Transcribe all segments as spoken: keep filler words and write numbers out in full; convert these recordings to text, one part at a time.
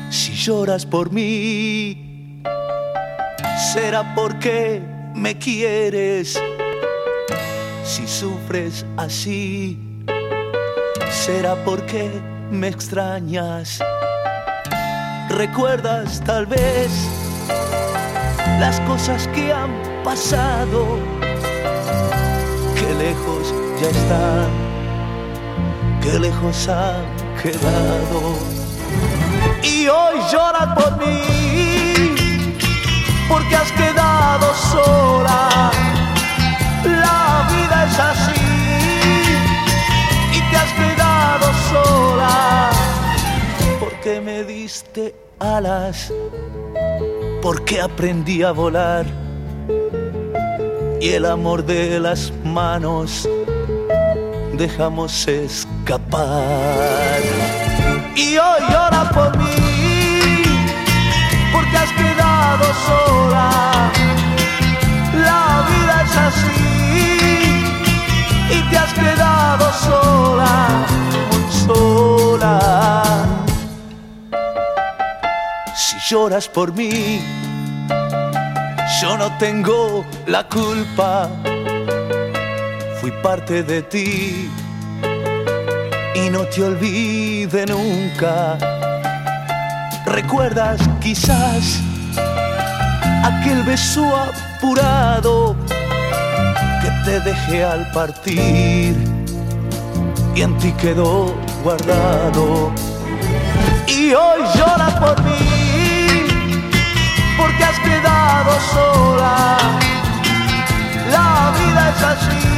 Si lloras por mí, será porque me quieres. Si sufres así, será porque me extrañas. Recuerdas tal vez las cosas que han pasado, que lejos ya están, que lejos han quedado. Y hoy lloras por mí, porque has quedado sola. La vida es así, y te has quedado sola. Porque me diste alas, porque aprendí a volar, y el amor de las manos dejamos escapar. Y hoy llora por mí, porque has quedado sola. La vida es así, y te has quedado sola, muy sola. Si lloras por mí, yo no tengo la culpa. Fui parte de ti y no te olvide nunca. ¿Recuerdas quizás aquel beso apurado que te dejé al partir y en ti quedó guardado? Y hoy lloras por mí, porque has quedado sola. La vida es así,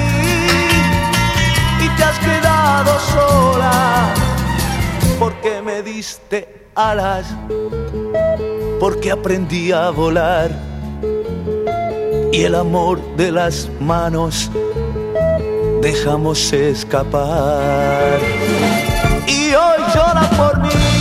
y te has quedado sola. Porque me diste alas, porque aprendí a volar, y el amor de las manos dejamos escapar. Y hoy llora por mí,